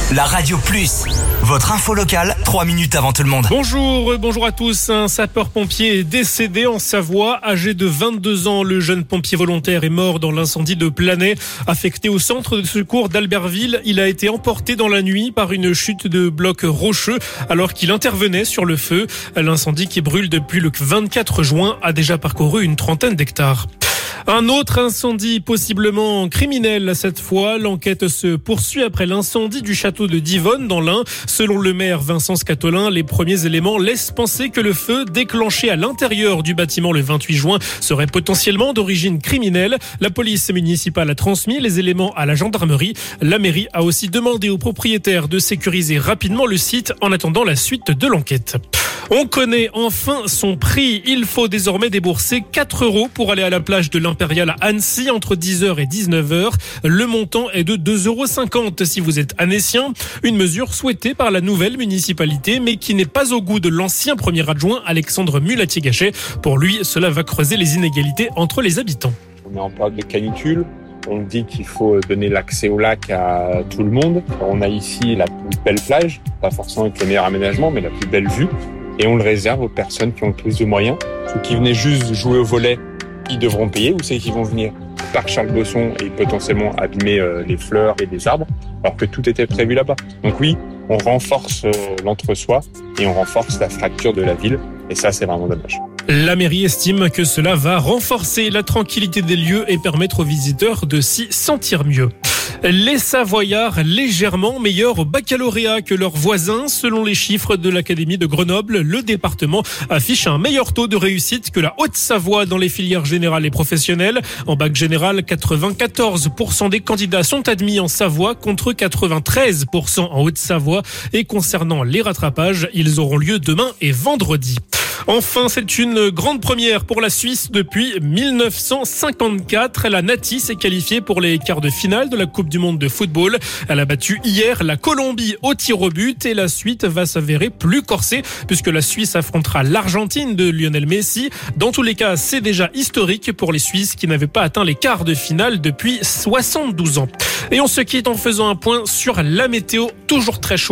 La Radio Plus, votre info locale, 3 minutes avant tout le monde. Bonjour à tous. Un sapeur-pompier est décédé en Savoie, âgé de 22 ans. Le jeune pompier volontaire est mort dans l'incendie de Planay. Affecté au centre de secours d'Albertville, il a été emporté dans la nuit par une chute de blocs rocheux alors qu'il intervenait sur le feu. L'incendie qui brûle depuis le 24 juin a déjà parcouru une trentaine d'hectares. Un autre incendie possiblement criminel cette fois. L'enquête se poursuit après l'incendie du château de Divonne dans l'Ain. Selon le maire Vincent Scatolin, les premiers éléments laissent penser que le feu déclenché à l'intérieur du bâtiment le 28 juin serait potentiellement d'origine criminelle. La police municipale a transmis les éléments à la gendarmerie. La mairie a aussi demandé aux propriétaires de sécuriser rapidement le site en attendant la suite de l'enquête. On connaît enfin son prix. Il faut désormais débourser 4 € pour aller à la plage de l'Impérial à Annecy entre 10h et 19h. Le montant est de 2,50 € si vous êtes annécien. Une mesure souhaitée par la nouvelle municipalité, mais qui n'est pas au goût de l'ancien premier adjoint Alexandre Mulatier-Gachet. Pour lui, cela va creuser les inégalités entre les habitants. On est en période de canicule. On dit qu'il faut donner l'accès au lac à tout le monde. On a ici la plus belle plage, pas forcément avec le meilleur aménagement, mais la plus belle vue. Et on le réserve aux personnes qui ont le plus de moyens. Ceux qui venaient juste jouer au volley, ils devront payer, ou ceux qui vont venir par Charles Bosson et potentiellement abîmer les fleurs et les arbres, alors que tout était prévu là-bas. Donc oui, on renforce l'entre-soi et on renforce la fracture de la ville. Et ça, c'est vraiment dommage. La mairie estime que cela va renforcer la tranquillité des lieux et permettre aux visiteurs de s'y sentir mieux. Les Savoyards légèrement meilleurs au baccalauréat que leurs voisins. Selon les chiffres de l'Académie de Grenoble, le département affiche un meilleur taux de réussite que la Haute-Savoie dans les filières générales et professionnelles. En bac général, 94% des candidats sont admis en Savoie contre 93% en Haute-Savoie. Et concernant les rattrapages, ils auront lieu demain et vendredi. Enfin, c'est une grande première pour la Suisse depuis 1954. La Nati s'est qualifiée pour les quarts de finale de la Coupe du Monde de football. Elle a battu hier la Colombie au tir au but et la suite va s'avérer plus corsée puisque la Suisse affrontera l'Argentine de Lionel Messi. Dans tous les cas, c'est déjà historique pour les Suisses qui n'avaient pas atteint les quarts de finale depuis 72 ans. Et on se quitte en faisant un point sur la météo, toujours très chaud.